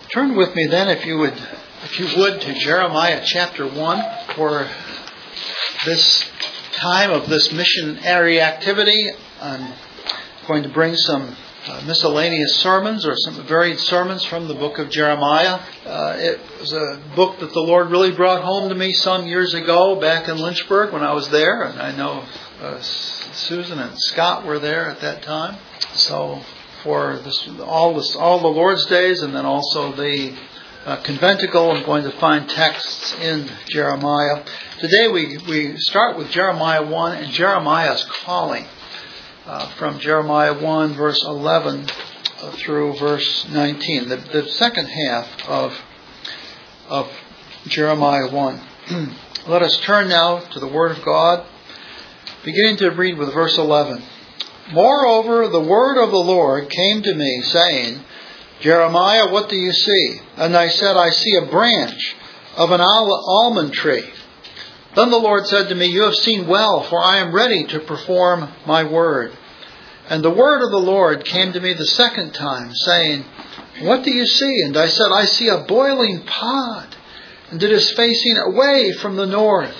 Turn with me then, if you would, to Jeremiah chapter 1 for this time of this missionary activity. I'm going to bring some miscellaneous sermons or some varied sermons from the book of Jeremiah. It was a book that the Lord really brought home to me some years ago back in Lynchburg when I was there, and I know Susan and Scott were there at that time. So for all the Lord's days, and then also the conventicle, I'm going to find texts in Jeremiah. Today we start with Jeremiah 1 and Jeremiah's calling, from Jeremiah 1 verse 11 through verse 19, the second half of Jeremiah 1. Let us turn now to the Word of God, beginning to read with verse 11. Moreover, the word of the Lord came to me, saying, Jeremiah, what do you see? And I said, I see a branch of an almond tree. Then the Lord said to me, you have seen well, for I am ready to perform my word. And the word of the Lord came to me the second time, saying, what do you see? And I said, I see a boiling pot, and it is facing away from the north.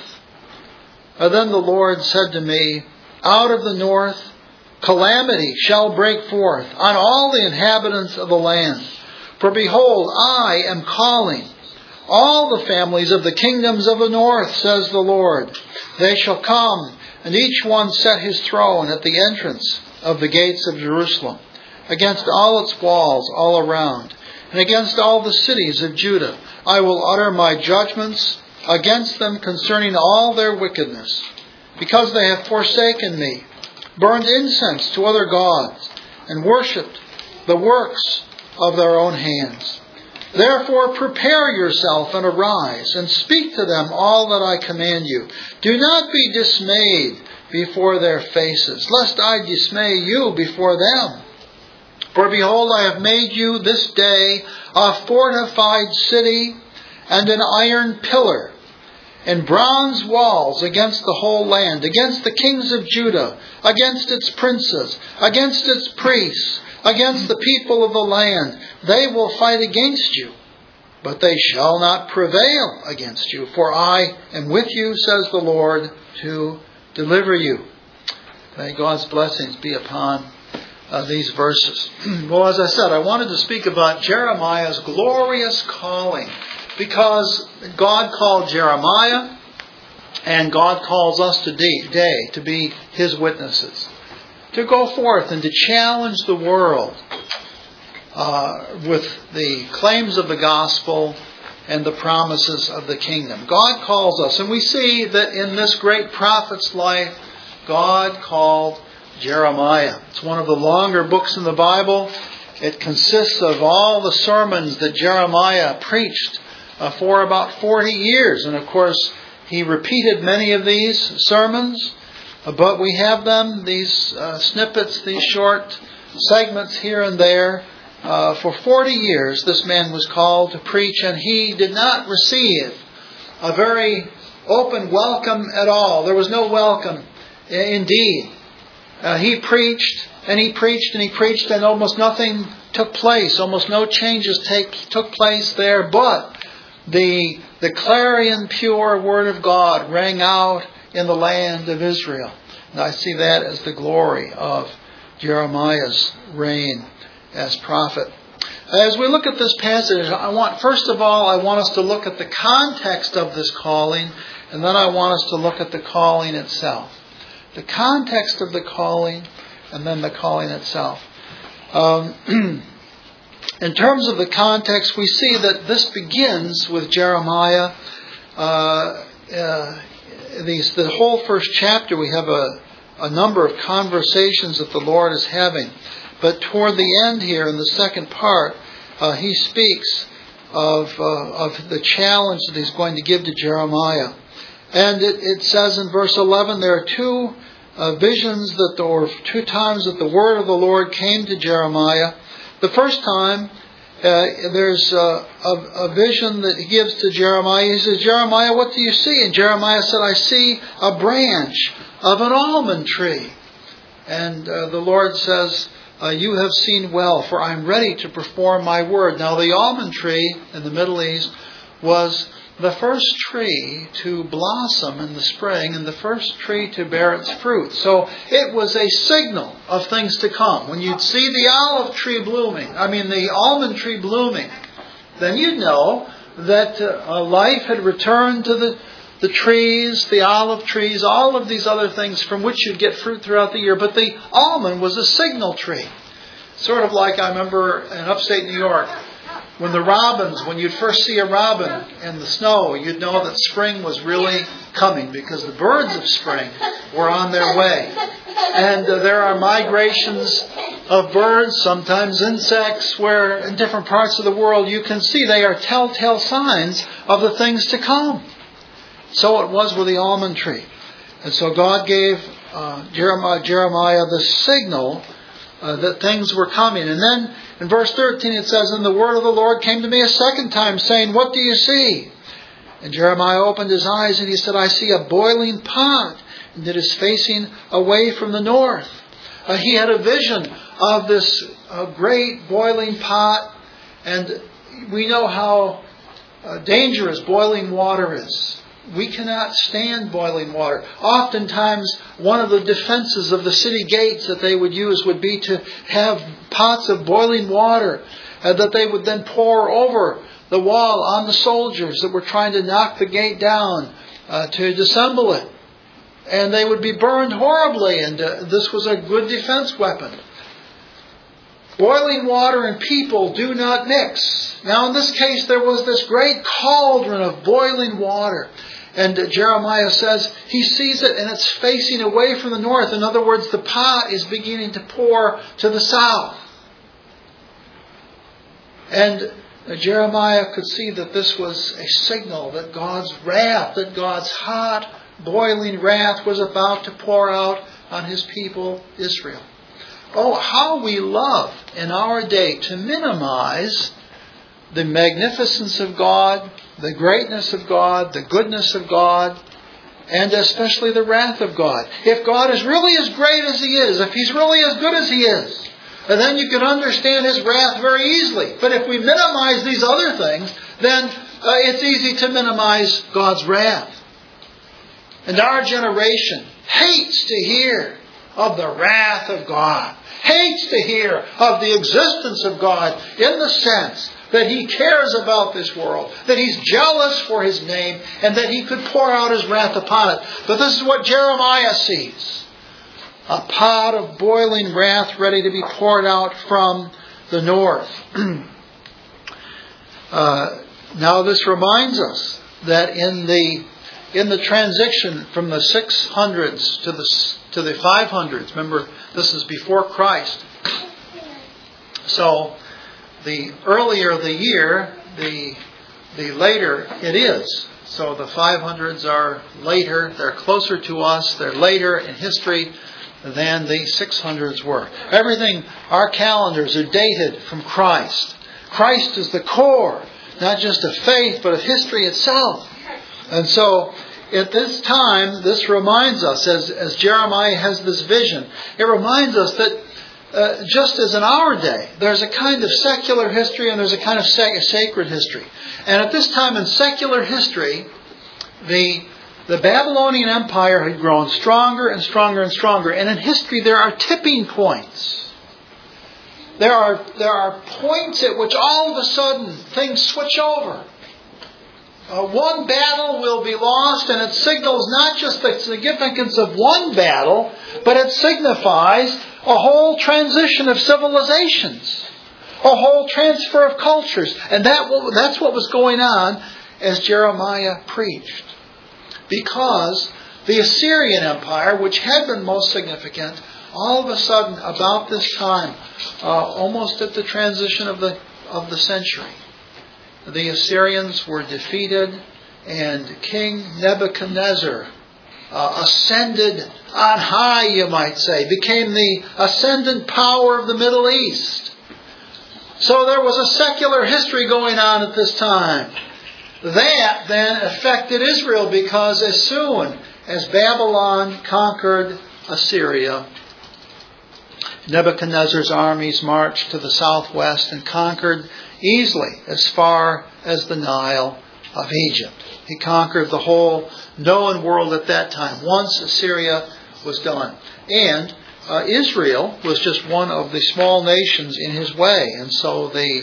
And then the Lord said to me, out of the north, calamity shall break forth on all the inhabitants of the land. For behold, I am calling all the families of the kingdoms of the north, says the Lord. They shall come, and each one set his throne at the entrance of the gates of Jerusalem, against all its walls all around, and against all the cities of Judah. I will utter my judgments against them concerning all their wickedness, because they have forsaken me, burned incense to other gods, and worshipped the works of their own hands. Therefore prepare yourself and arise, and speak to them all that I command you. Do not be dismayed before their faces, lest I dismay you before them. For behold, I have made you this day a fortified city and an iron pillar, and bronze walls against the whole land, against the kings of Judah, against its princes, against its priests, against the people of the land. They will fight against you, but they shall not prevail against you, for I am with you, says the Lord, to deliver you. May God's blessings be upon these verses. Well, as I said, I wanted to speak about Jeremiah's glorious calling, because God called Jeremiah, and God calls us today to be His witnesses, to go forth and to challenge the world with the claims of the gospel and the promises of the kingdom. God calls us, and we see that in this great prophet's life, God called Jeremiah. It's one of the longer books in the Bible. It consists of all the sermons that Jeremiah preached for about 40 years. And of course, he repeated many of these sermons, but we have them, these snippets, these short segments here and there. For 40 years, this man was called to preach, and he did not receive a very open welcome at all. There was no welcome, indeed. He preached, and he preached, and he preached, and almost nothing took place. Almost no changes took place there, but the clarion pure word of God rang out in the land of Israel. And I see that as the glory of Jeremiah's reign as prophet. As we look at this passage, first of all, I want us to look at the context of this calling, and then I want us to look at the calling itself. The context of the calling, and then the calling itself. In terms of the context, we see that this begins with Jeremiah. The whole first chapter, we have a number of conversations that the Lord is having. But toward the end here, in the second part, he speaks of the challenge that he's going to give to Jeremiah. And it says in verse 11, there are two visions or two times that the word of the Lord came to Jeremiah. The first time, there's a vision that he gives to Jeremiah. He says, Jeremiah, what do you see? And Jeremiah said, I see a branch of an almond tree. And the Lord says, you have seen well, for I am ready to perform my word. Now the almond tree in the Middle East was the first tree to blossom in the spring and the first tree to bear its fruit. So it was a signal of things to come. When you'd see the the almond tree blooming, then you'd know that life had returned to the trees, the olive trees, all of these other things from which you'd get fruit throughout the year. But the almond was a signal tree. Sort of like I remember in upstate New York, when you'd first see a robin in the snow, you'd know that spring was really coming because the birds of spring were on their way. And there are migrations of birds, sometimes insects, where in different parts of the world you can see they are telltale signs of the things to come. So it was with the almond tree. And so God gave Jeremiah the signal that things were coming. And then in verse 13 it says, "And the word of the Lord came to me a second time, saying, What do you see?" And Jeremiah opened his eyes, and he said, "I see a boiling pot, and it is facing away from the north." He had a vision of this great boiling pot, and we know how dangerous boiling water is. We cannot stand boiling water. Oftentimes, one of the defenses of the city gates that they would use would be to have pots of boiling water that they would then pour over the wall on the soldiers that were trying to knock the gate down to disassemble it. And they would be burned horribly, and this was a good defense weapon. Boiling water and people do not mix. Now in this case there was this great cauldron of boiling water. And Jeremiah says he sees it and it's facing away from the north. In other words, the pot is beginning to pour to the south. And Jeremiah could see that this was a signal that God's wrath, that God's hot, boiling wrath was about to pour out on His people, Israel. Oh, how we love in our day to minimize the magnificence of God, the greatness of God, the goodness of God, and especially the wrath of God. If God is really as great as He is, if He's really as good as He is, then you can understand His wrath very easily. But if we minimize these other things, then it's easy to minimize God's wrath. And our generation hates to hear of the wrath of God, hates to hear of the existence of God in the sense that He cares about this world, that He's jealous for His name, and that He could pour out His wrath upon it. But this is what Jeremiah sees. A pot of boiling wrath ready to be poured out from the north. Now this reminds us that in the transition from the 600s to the 500s, remember this is before Christ. So the earlier the year, the later it is. So the 500s are later, they're closer to us, they're later in history than the 600s were. Everything, our calendars are dated from Christ. Christ is the core, not just of faith, but of history itself. And so at this time, this reminds us, as Jeremiah has this vision, it reminds us that just as in our day, there's a kind of secular history and there's a kind of sacred history. And at this time in secular history, the Babylonian Empire had grown stronger and stronger and stronger. And in history, there are tipping points. There are points at which all of a sudden things switch over. One battle will be lost, and it signals not just the significance of one battle, but it signifies a whole transition of civilizations, a whole transfer of cultures. And that's what was going on as Jeremiah preached. Because the Assyrian Empire, which had been most significant, all of a sudden, about this time, almost at the transition of the century, the Assyrians were defeated, and King Nebuchadnezzar ascended on high, you might say, became the ascendant power of the Middle East. So there was a secular history going on at this time. That then affected Israel, because as soon as Babylon conquered Assyria, Nebuchadnezzar's armies marched to the southwest and conquered easily as far as the Nile of Egypt. He conquered the whole known world at that time, once Assyria was done. And Israel was just one of the small nations in his way. And so the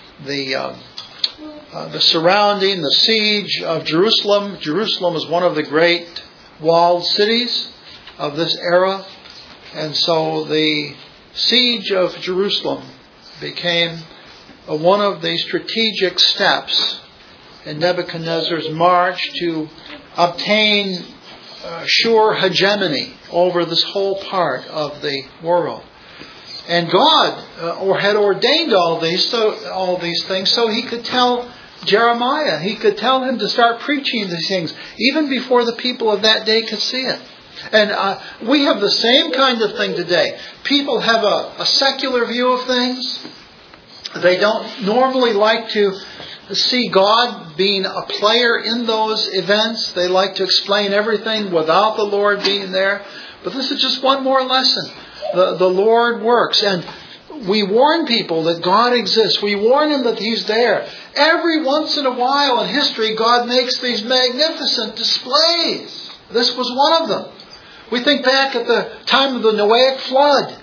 surrounding, the siege of Jerusalem. Jerusalem is one of the great walled cities of this era. And so the siege of Jerusalem became one of the strategic steps in Nebuchadnezzar's march to obtain sure hegemony over this whole part of the world. And God had ordained all these things so He could tell Jeremiah, He could tell him to start preaching these things even before the people of that day could see it. And we have the same kind of thing today. People have a secular view of things. They don't normally like to see God being a player in those events. They like to explain everything without the Lord being there. But this is just one more lesson. The Lord works. And we warn people that God exists. We warn them that He's there. Every once in a while in history, God makes these magnificent displays. This was one of them. We think back at the time of the Noahic flood.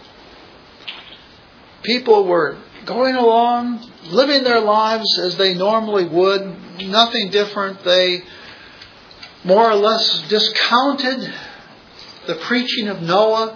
People were going along, living their lives as they normally would. Nothing different. They more or less discounted the preaching of Noah.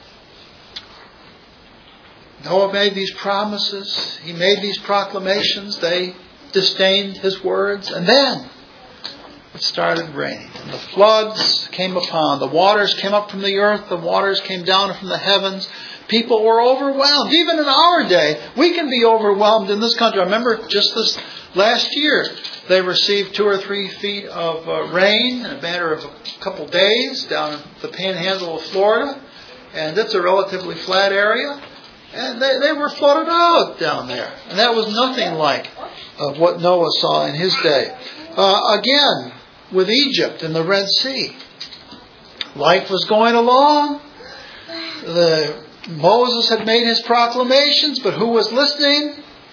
Noah made these promises. He made these proclamations. They disdained his words. And then it started raining. And the floods came upon. The waters came up from the earth. The waters came down from the heavens. People were overwhelmed. Even in our day, we can be overwhelmed in this country. I remember just this last year, they received 2 or 3 feet of rain in a matter of a couple days down in the panhandle of Florida. And it's a relatively flat area. And they were flooded out down there. And that was nothing like what Noah saw in his day. Again, with Egypt and the Red Sea. Life was going along. Moses had made his proclamations, but who was listening?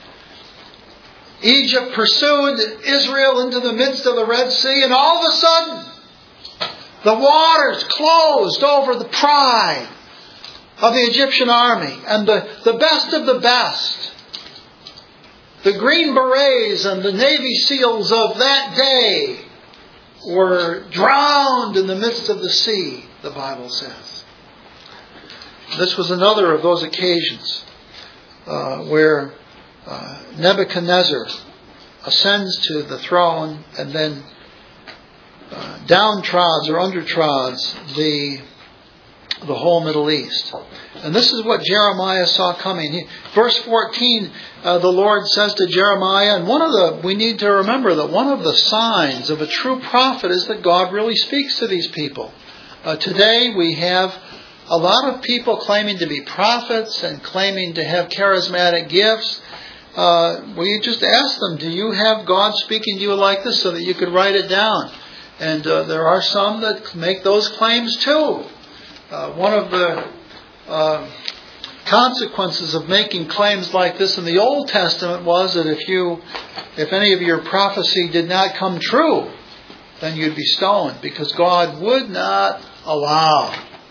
Egypt pursued Israel into the midst of the Red Sea, and all of a sudden, the waters closed over the pride of the Egyptian army. And the best of the best, the Green Berets and the Navy SEALs of that day, were drowned in the midst of the sea, the Bible says. This was another of those occasions where Nebuchadnezzar ascends to the throne and then downtrods or undertrods the whole Middle East. And this is what Jeremiah saw coming. Verse 14, the Lord says to Jeremiah, and we need to remember that one of the signs of a true prophet is that God really speaks to these people. Today we have a lot of people claiming to be prophets and claiming to have charismatic gifts. We just ask them, do you have God speaking to you like this, so that you could write it down? And there are some that make those claims too. One of the consequences of making claims like this in the Old Testament was that if any of your prophecy did not come true, then you'd be stoned, because God would not allow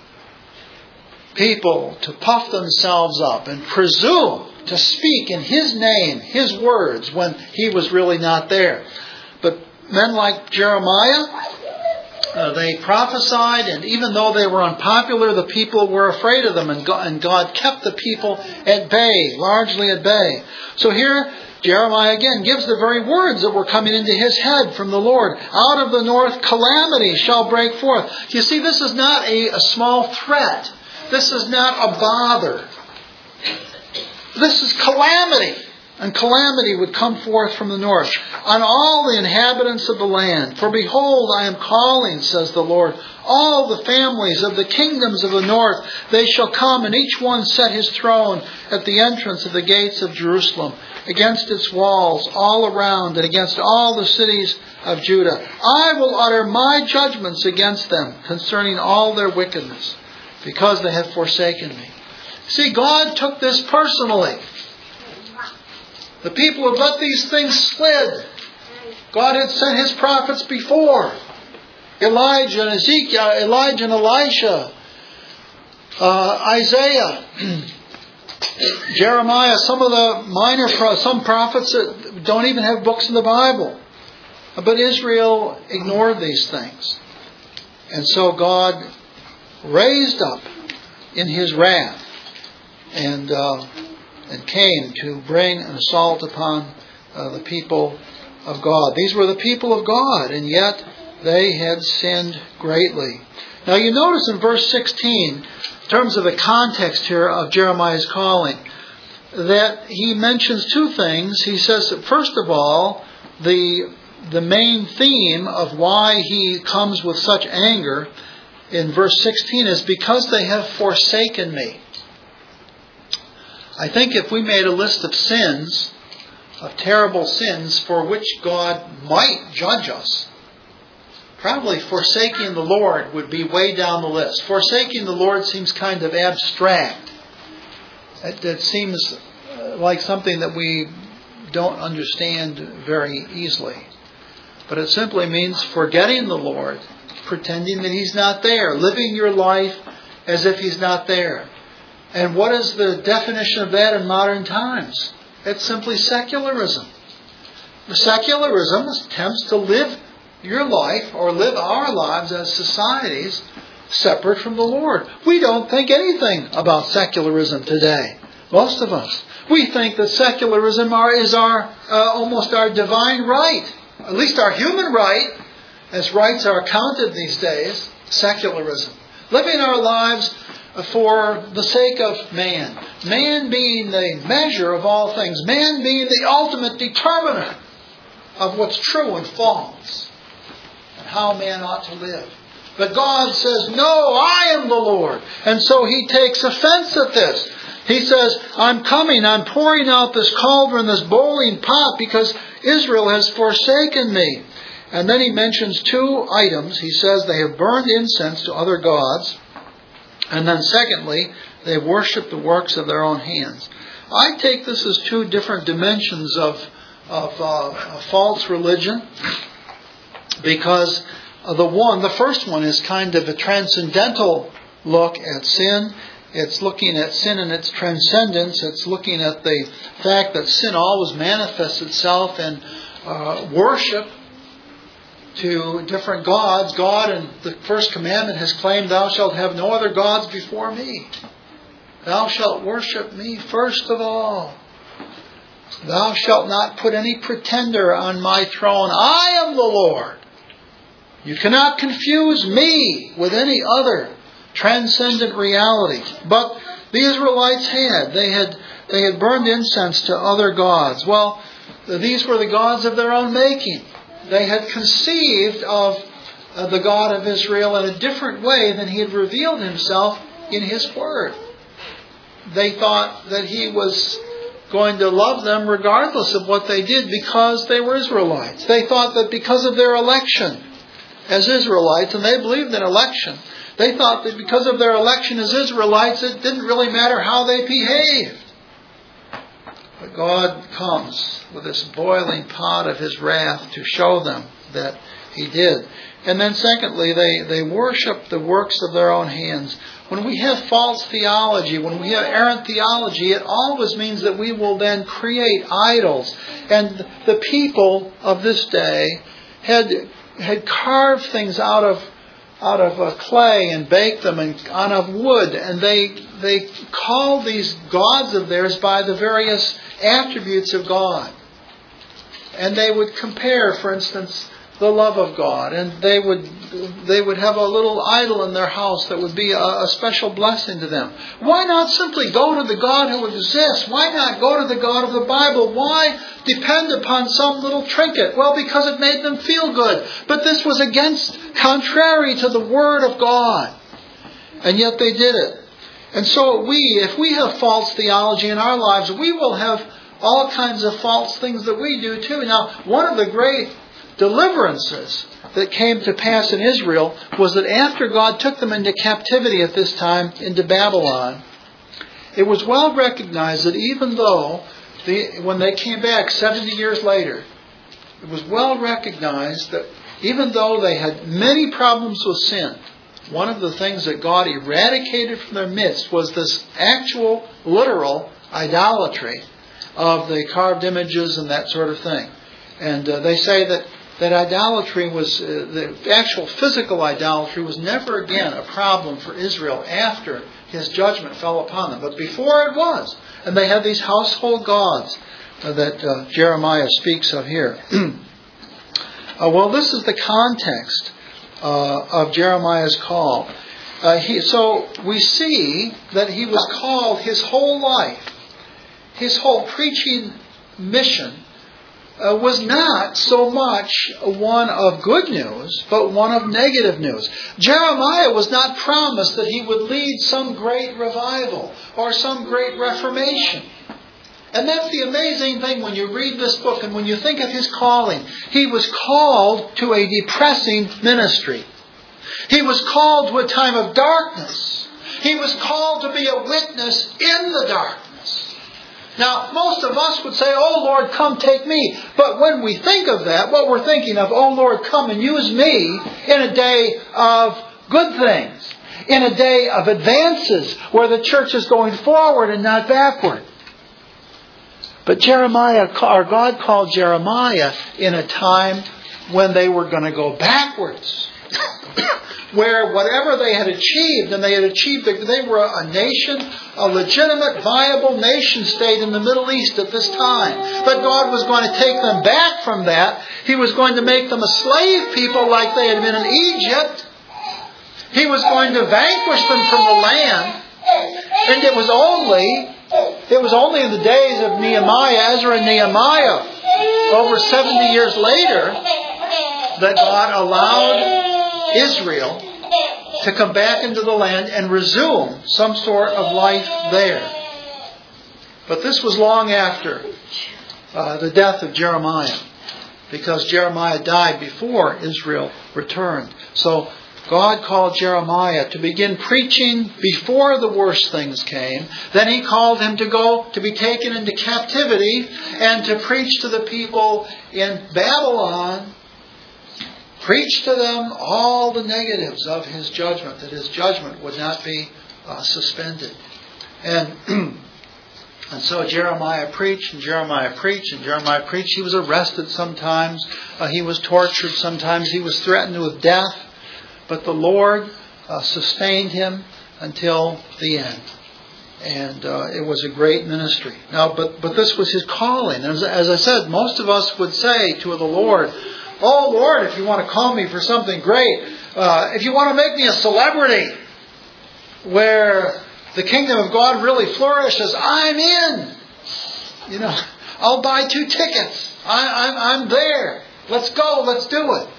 people to puff themselves up and presume to speak in His name, His words, when He was really not there. But men like Jeremiah, they prophesied, and even though they were unpopular, the people were afraid of them, and God kept the people at bay, largely at bay. So here, Jeremiah again gives the very words that were coming into his head from the Lord. Out of the north, calamity shall break forth. You see, this is not a small threat. This is not a bother. This is calamity. And calamity would come forth from the north on all the inhabitants of the land. For behold, I am calling, says the Lord, all the families of the kingdoms of the north. They shall come, and each one set his throne at the entrance of the gates of Jerusalem, against its walls all around, and against all the cities of Judah. I will utter my judgments against them concerning all their wickedness, because they have forsaken me. See, God took this personally. The people had let these things slid. God had sent His prophets before. Elijah and Ezekiel, Elijah and Elisha, Isaiah, Jeremiah, some prophets that don't even have books in the Bible. But Israel ignored these things. And so God raised up in His wrath and came to bring an assault upon the people of God. These were the people of God, and yet they had sinned greatly. Now you notice in verse 16, in terms of the context here of Jeremiah's calling, that he mentions two things. He says that first of all, the main theme of why he comes with such anger in verse 16 is because they have forsaken me. I think if we made a list of sins, of terrible sins for which God might judge us, probably forsaking the Lord would be way down the list. Forsaking the Lord seems kind of abstract. It seems like something that we don't understand very easily. But it simply means forgetting the Lord, pretending that He's not there, living your life as if He's not there. And what is the definition of that in modern times? It's simply secularism. Secularism attempts to live your life or live our lives as societies separate from the Lord. We don't think anything about secularism today. Most of us. We think that secularism is almost our divine right. At least our human right, as rights are counted these days, secularism. Living our lives for the sake of man. Man being the measure of all things. Man being the ultimate determiner of what's true and false. And how man ought to live. But God says, no, I am the Lord. And so He takes offense at this. He says, I'm coming, I'm pouring out this cauldron, this boiling pot, because Israel has forsaken me. And then He mentions two items. He says they have burned incense to other gods. And then secondly, they worship the works of their own hands. I take this as two different dimensions of false religion. Because the first one is kind of a transcendental look at sin. It's looking at sin and its transcendence. It's looking at the fact that sin always manifests itself in worship to different gods. God in the first commandment has claimed, thou shalt have no other gods before me. Thou shalt worship me first of all. Thou shalt not put any pretender on my throne. I am the Lord. You cannot confuse me with any other transcendent reality. But the Israelites had. They had burned incense to other gods. Well, these were the gods of their own making. They had conceived of the God of Israel in a different way than He had revealed Himself in His Word. They thought that He was going to love them regardless of what they did because they were Israelites. They thought that because of their election as Israelites, and they believed in election, they thought that because of their election as Israelites, it didn't really matter how they behaved. But God comes with this boiling pot of His wrath to show them that He did. And then secondly, they worship the works of their own hands. When we have false theology, when we have errant theology, it always means that we will then create idols. And the people of this day had carved things out of clay and baked them out of wood, and they called these gods of theirs by the various attributes of God. And they would compare, for instance, the love of God, and they would have a little idol in their house that would be a special blessing to them. Why not simply go to the God who exists? Why not go to the God of the Bible? Why depend upon some little trinket? Well, because it made them feel good. But this was contrary to the Word of God. And yet they did it. And so if we have false theology in our lives, we will have all kinds of false things that we do too. Now, one of the great deliverances that came to pass in Israel was that after God took them into captivity at this time into Babylon, it was well recognized that even though when they came back 70 years later, it was well recognized that even though they had many problems with sin, one of the things that God eradicated from their midst was this actual, literal idolatry of the carved images and that sort of thing. And they say that idolatry was, the actual physical idolatry was never again a problem for Israel after His judgment fell upon them. But before it was. And they had these household gods that Jeremiah speaks of here. Well, this is the context of Jeremiah's call. So we see that he was called his whole life. His whole preaching mission was not so much one of good news, but one of negative news. Jeremiah was not promised that he would lead some great revival or some great reformation. And that's the amazing thing when you read this book and when you think of his calling. He was called to a depressing ministry. He was called to a time of darkness. He was called to be a witness in the darkness. Now, most of us would say, "Oh Lord, come take me." But when we think of that, what we're thinking of, "Oh Lord, come and use me in a day of good things, in a day of advances where the church is going forward and not backward." But God called Jeremiah in a time when they were going to go backwards. Where whatever they had achieved, and they were a nation, a legitimate, viable nation state in the Middle East at this time. But God was going to take them back from that. He was going to make them a slave people like they had been in Egypt. He was going to vanquish them from the land. And it was only in the days of Nehemiah, Ezra and Nehemiah, over 70 years later, that God allowed Israel to come back into the land and resume some sort of life there. But this was long after the death of Jeremiah, because Jeremiah died before Israel returned. So God called Jeremiah to begin preaching before the worst things came. Then He called him to go to be taken into captivity and to preach to the people in Babylon. Preach to them all the negatives of His judgment, that His judgment would not be suspended. And so Jeremiah preached, and Jeremiah preached, and Jeremiah preached. He was arrested sometimes. He was tortured sometimes. He was threatened with death. But the Lord sustained him until the end. And it was a great ministry. Now, but this was his calling. As I said, most of us would say to the Lord, "Oh Lord, if you want to call me for something great, if you want to make me a celebrity where the kingdom of God really flourishes, I'm in. You know, I'll buy 2 tickets. I'm there. Let's go. Let's do it."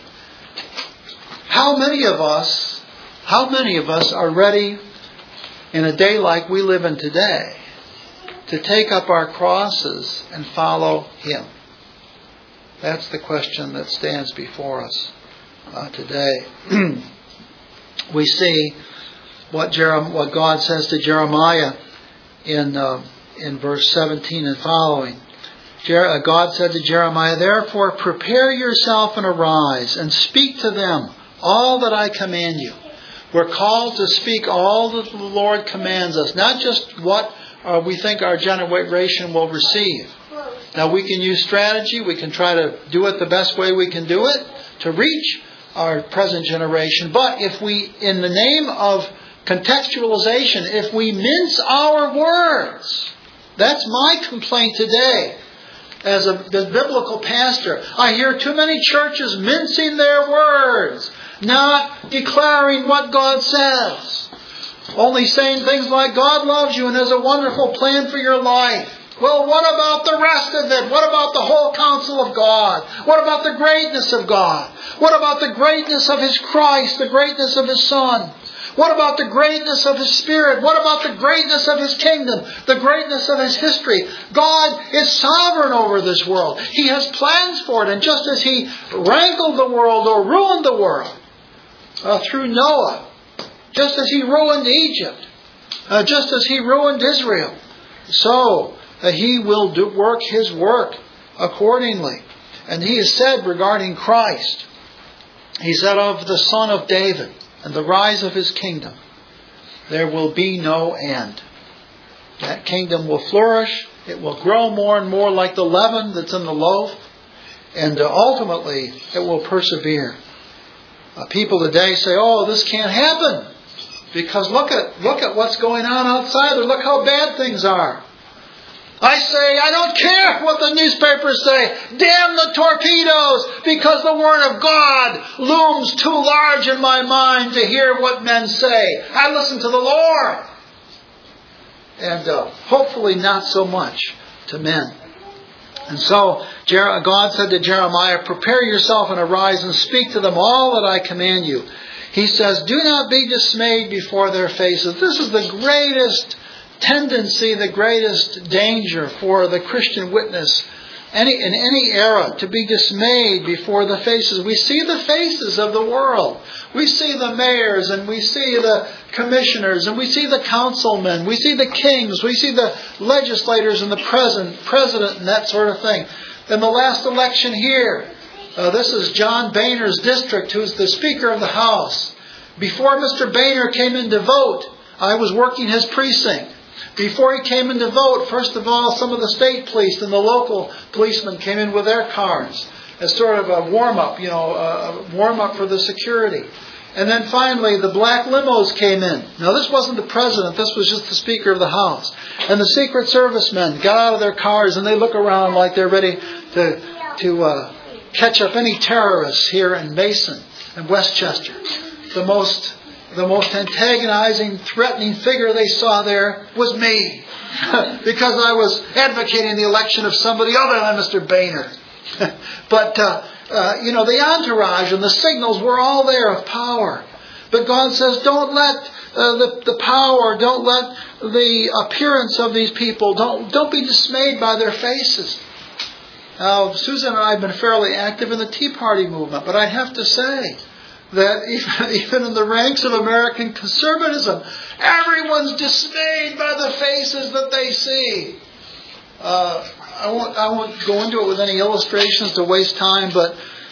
How many of us are ready in a day like we live in today to take up our crosses and follow Him? That's the question that stands before us today. We see what God says to Jeremiah in verse 17 and following. God said to Jeremiah, "Therefore prepare yourself and arise and speak to them all that I command you." We're called to speak all that the Lord commands us, not just what we think our generation will receive. Now we can use strategy, we can try to do it the best way we can do it to reach our present generation. But if we, in the name of contextualization, if we mince our words, that's my complaint today. As a biblical pastor, I hear too many churches mincing their words, not declaring what God says. Only saying things like, "God loves you and has a wonderful plan for your life." Well, what about the rest of it? What about the whole counsel of God? What about the greatness of God? What about the greatness of His Christ, the greatness of His Son? What about the greatness of His Spirit? What about the greatness of His kingdom? The greatness of His history? God is sovereign over this world. He has plans for it. And just as He wrangled the world or ruined the world through Noah, just as He ruined Egypt, Just as He ruined Israel, so He will work His work accordingly. And He has said regarding Christ, He said of the Son of David and the rise of His kingdom, there will be no end. That kingdom will flourish. It will grow more and more like the leaven that's in the loaf. And ultimately, it will persevere. People today say, oh, this can't happen. Because look at what's going on outside there. Look how bad things are. I say, I don't care what the newspapers say. Damn the torpedoes, because the Word of God looms too large in my mind to hear what men say. I listen to the Lord. And hopefully not so much to men. And so God said to Jeremiah, prepare yourself and arise and speak to them all that I command you. He says, do not be dismayed before their faces. This is the greatest tendency, the greatest danger for the Christian witness in any era, to be dismayed before the faces. We see the faces of the world. We see the mayors and we see the commissioners and we see the councilmen. We see the kings. We see the legislators and the president and that sort of thing. In the last election here, this is John Boehner's district, who's the Speaker of the House. Before Mr. Boehner came in to vote, I was working his precinct. Before he came in to vote, first of all, some of the state police and the local policemen came in with their cars as sort of a warm-up, a warm-up for the security. And then finally, the black limos came in. Now, this wasn't the president. This was just the Speaker of the House. And the Secret Service men got out of their cars and they look around like they're ready to catch up any terrorists here in Mason and Westchester. The most antagonizing, threatening figure they saw there was me. Because I was advocating the election of somebody other than Mr. Boehner. But, the entourage and the signals were all there of power. But God says, don't let the power, don't let the appearance of these people, don't be dismayed by their faces. Now, Susan and I have been fairly active in the Tea Party movement, but I have to say that even in the ranks of American conservatism, everyone's dismayed by the faces that they see. I won't go into it with any illustrations to waste time, but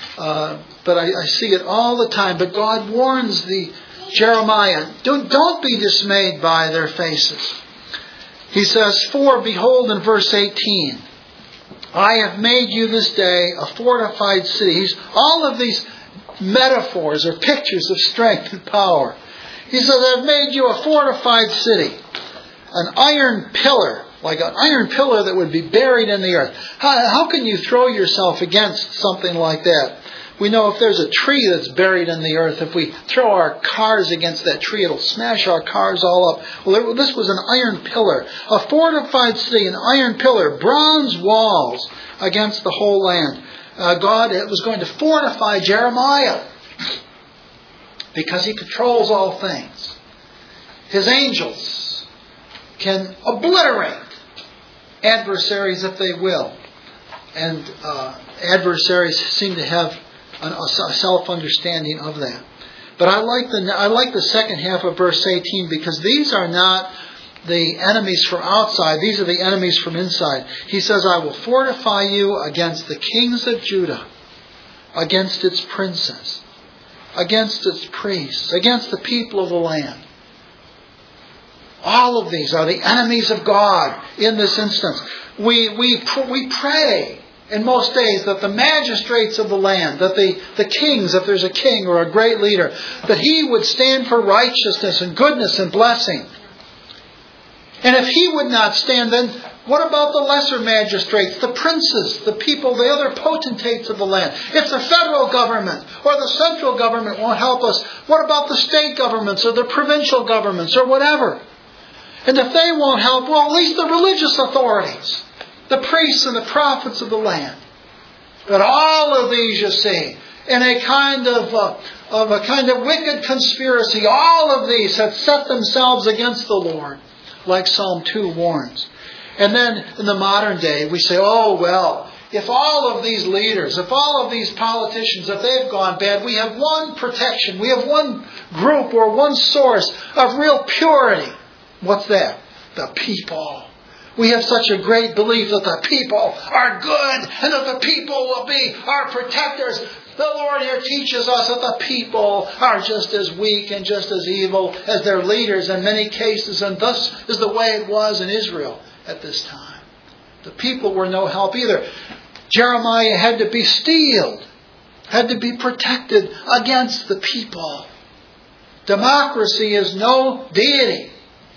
I see it all the time. But God warns Jeremiah, don't be dismayed by their faces. He says, for behold in verse 18, I have made you this day a fortified city. All of these metaphors or pictures of strength and power. He says, I've made you a fortified city, an iron pillar, like an iron pillar that would be buried in the earth. How can you throw yourself against something like that? We know if there's a tree that's buried in the earth, if we throw our cars against that tree, it'll smash our cars all up. Well, this was an iron pillar, a fortified city, an iron pillar, bronze walls against the whole land. God was going to fortify Jeremiah because He controls all things. His angels can obliterate adversaries if they will. And adversaries seem to have a self-understanding of that. But I like the second half of verse 18, because these are not the enemies from outside. These are the enemies from inside. He says, I will fortify you against the kings of Judah, against its princes, against its priests, against the people of the land. All of these are the enemies of God in this instance. We pray in most days that the magistrates of the land, that the kings, if there's a king or a great leader, that he would stand for righteousness and goodness and blessing. And if he would not stand, then what about the lesser magistrates, the princes, the people, the other potentates of the land? If the federal government or the central government won't help us, what about the state governments or the provincial governments or whatever? And if they won't help, well, at least the religious authorities, the priests and the prophets of the land. But all of these, you see, in a kind of wicked conspiracy, all of these have set themselves against the Lord, like Psalm 2 warns. And then in the modern day, we say, oh, well, if all of these leaders, if all of these politicians, if they've gone bad, we have one protection. We have one group or one source of real purity. What's that? The people. We have such a great belief that the people are good and that the people will be our protectors. The Lord here teaches us that the people are just as weak and just as evil as their leaders in many cases. And thus is the way it was in Israel at this time. The people were no help either. Jeremiah had to be steeled, had to be protected against the people. Democracy is no deity.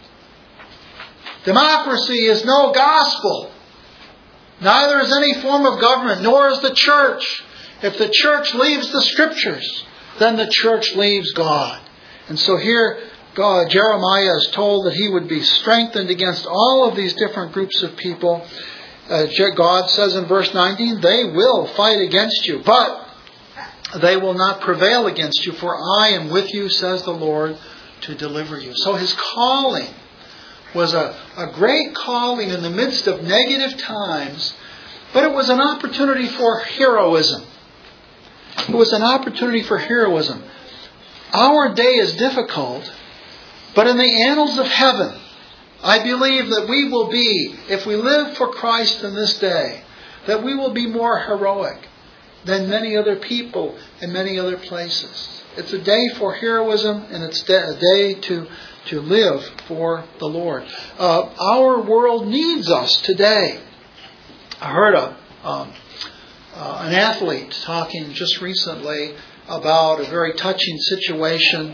Democracy is no gospel. Neither is any form of government, nor is the church. If the church leaves the Scriptures, then the church leaves God. And so here, Jeremiah is told that he would be strengthened against all of these different groups of people. God says in verse 19, they will fight against you, but they will not prevail against you, for I am with you, says the Lord, to deliver you. So his calling was a great calling in the midst of negative times, but it was an opportunity for heroism. It was an opportunity for heroism. Our day is difficult, but in the annals of heaven, I believe that we will be, if we live for Christ in this day, that we will be more heroic than many other people in many other places. It's a day for heroism, and it's a day to live for the Lord. Our world needs us today. I heard an athlete talking just recently about a very touching situation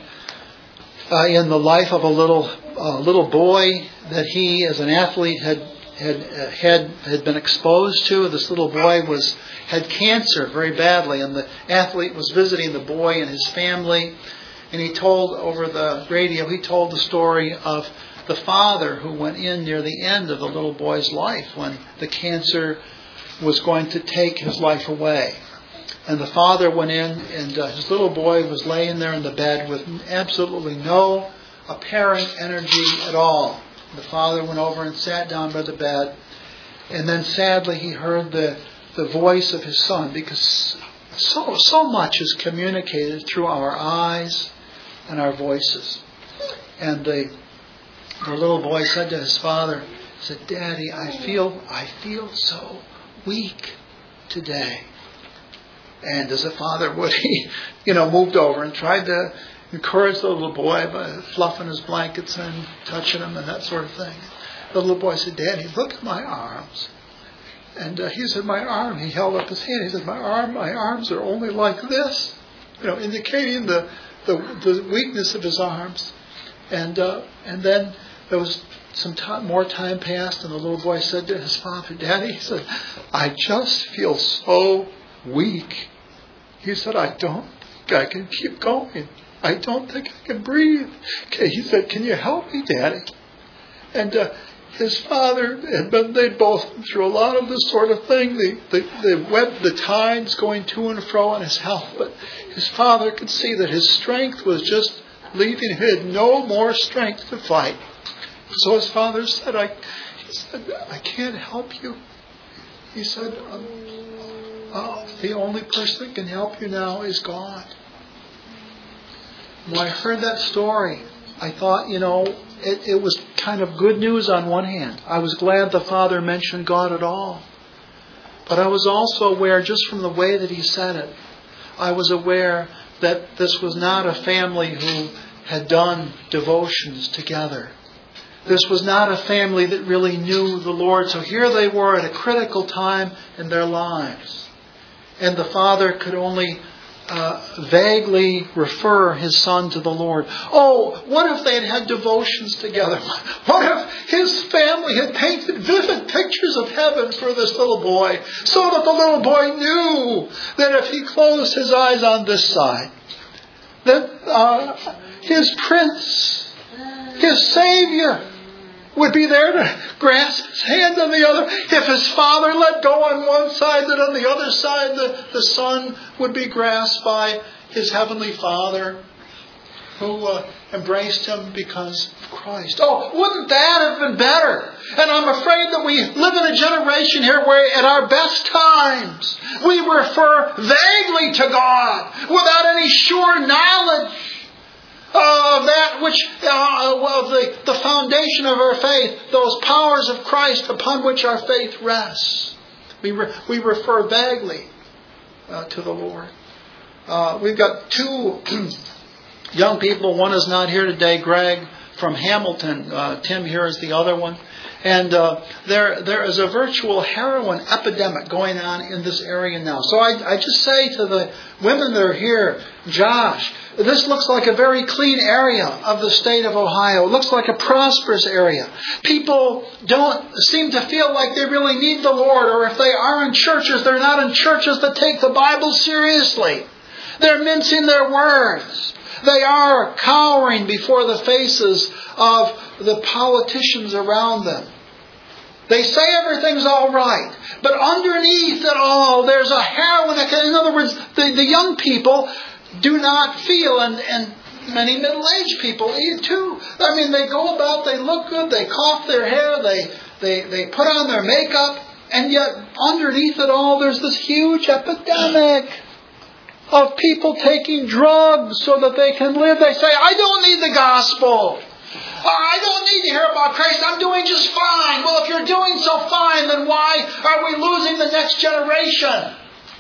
in the life of a little boy that he, as an athlete, had been exposed to. This little boy had cancer very badly, and the athlete was visiting the boy and his family. And he told over the radio, he told the story of the father who went in near the end of the little boy's life when the cancer was going to take his life away. And the father went in, and his little boy was laying there in the bed with absolutely no apparent energy at all. The father went over and sat down by the bed, and then sadly he heard the voice of his son, because so much is communicated through our eyes and our voices. And the little boy said to his father, he said, "Daddy, I feel so weak today." And as a father would, he moved over and tried to encourage the little boy by fluffing his blankets and touching him and that sort of thing. The little boy said, "Daddy, look at my arms." And he said, "My arm," he held up his hand, he said, my arms are only like this, indicating the weakness of his arms. And then there was some more time passed, and the little boy said to his father, "Daddy," he said, "I just feel so weak." He said, "I don't think I can keep going. I don't think I can breathe." Okay, he said, "Can you help me, Daddy?" And his father they'd both been through a lot of this sort of thing. The tides going to and fro in his health, but his father could see that his strength was just leaving him. He had no more strength to fight. So his father said, I can't help you." He said, "The only person that can help you now is God." When I heard that story, I thought, it was kind of good news on one hand. I was glad the father mentioned God at all. But I was also aware, just from the way that he said it, I was aware that this was not a family who had done devotions together. This was not a family that really knew the Lord. So here they were at a critical time in their lives. And the father could only vaguely refer his son to the Lord. Oh, what if they had had devotions together? What if his family had painted vivid pictures of heaven for this little boy, so that the little boy knew that if he closed his eyes on this side, that his prince, his Savior, would be there to grasp his hand on the other. If his father let go on one side, then on the other side the son would be grasped by his heavenly Father, who embraced him because of Christ. Oh, wouldn't that have been better? And I'm afraid that we live in a generation here where at our best times we refer vaguely to God without any sure knowledge that which, the foundation of our faith, those powers of Christ upon which our faith rests. We refer vaguely to the Lord. We've got two young people. One is not here today, Greg from Hamilton. Tim here is the other one. And there is a virtual heroin epidemic going on in this area now. So I just say to the women that are here, Josh, this looks like a very clean area of the state of Ohio. It looks like a prosperous area. People don't seem to feel like they really need the Lord, or if they are in churches, they're not in churches that take the Bible seriously. They're mincing their words. They are cowering before the faces of the politicians around them. They say everything's all right, but underneath it all, there's a heroin. In other words, the young people do not feel, and many middle-aged people too. I mean, they go about, they look good, they coif their hair, they put on their makeup, and yet underneath it all, there's this huge epidemic of people taking drugs so that they can live. They say, I don't need the gospel. I don't need to hear about Christ. I'm doing just fine. Well, if you're doing so fine, then why are we losing the next generation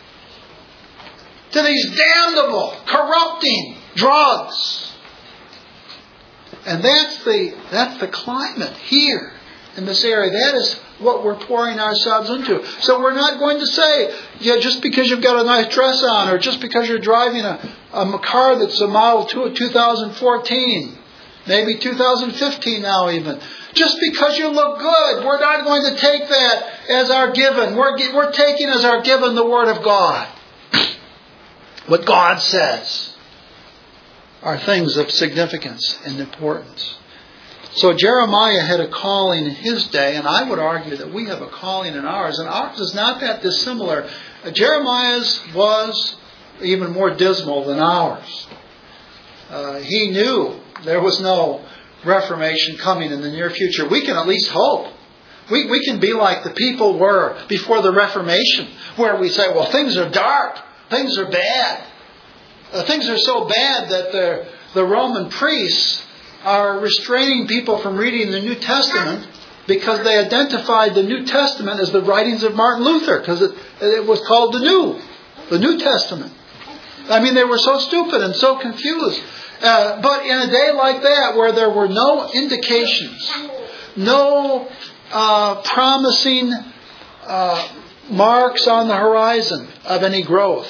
to these damnable, corrupting drugs? And that's the climate here in this area. That is what we're pouring ourselves into. So we're not going to say, just because you've got a nice dress on, or just because you're driving a car that's a model 2014, maybe 2015 now even. Just because you look good, we're not going to take that as our given. We're taking as our given the Word of God. What God says are things of significance and importance. So Jeremiah had a calling in his day, and I would argue that we have a calling in ours, and ours is not that dissimilar. Jeremiah's was even more dismal than ours. He knew there was no Reformation coming in the near future. We can at least hope. We can be like the people were before the Reformation, where we say, well, things are dark, things are bad. Things are so bad that the Roman priests are restraining people from reading the New Testament because they identified the New Testament as the writings of Martin Luther, because it was called the New Testament. I mean, they were so stupid and so confused. But in a day like that, where there were no indications, no promising marks on the horizon of any growth,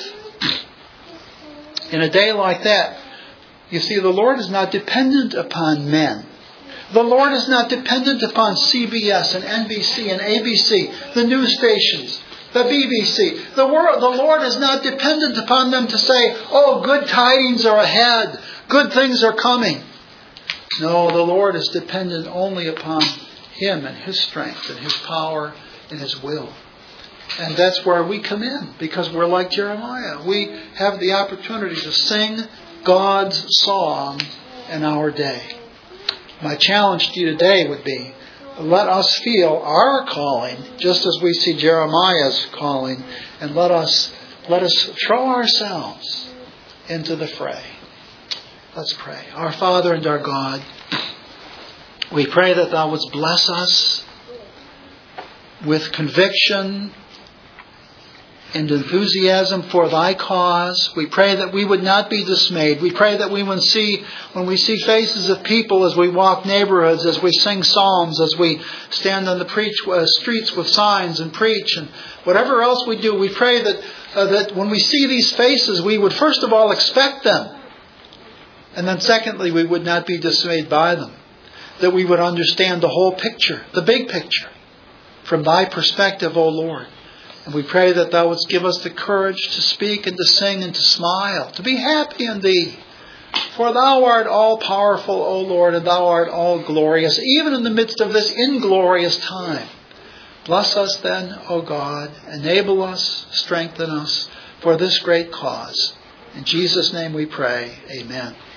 in a day like that, you see, the Lord is not dependent upon men. The Lord is not dependent upon CBS and NBC and ABC, the news stations, the BBC. The Lord is not dependent upon them to say, oh, good tidings are ahead. Good things are coming. No, the Lord is dependent only upon Him and His strength and His power and His will. And that's where we come in, because we're like Jeremiah. We have the opportunity to sing God's song in our day. My challenge to you today would be, let us feel our calling, just as we see Jeremiah's calling, and let us throw ourselves into the fray. Let's pray. Our Father and our God, we pray that Thou wouldst bless us with conviction and enthusiasm for Thy cause. We pray that we would not be dismayed. We pray that when we see faces of people as we walk neighborhoods, as we sing psalms, as we stand on the streets with signs and preach, and whatever else we do, we pray that when we see these faces, we would first of all expect them. And then secondly, we would not be dismayed by them. That we would understand the whole picture, the big picture, from Thy perspective, O Lord. And we pray that Thou wouldst give us the courage to speak and to sing and to smile, to be happy in Thee. For Thou art all-powerful, O Lord, and Thou art all-glorious, even in the midst of this inglorious time. Bless us then, O God. Enable us, strengthen us for this great cause. In Jesus' name we pray. Amen.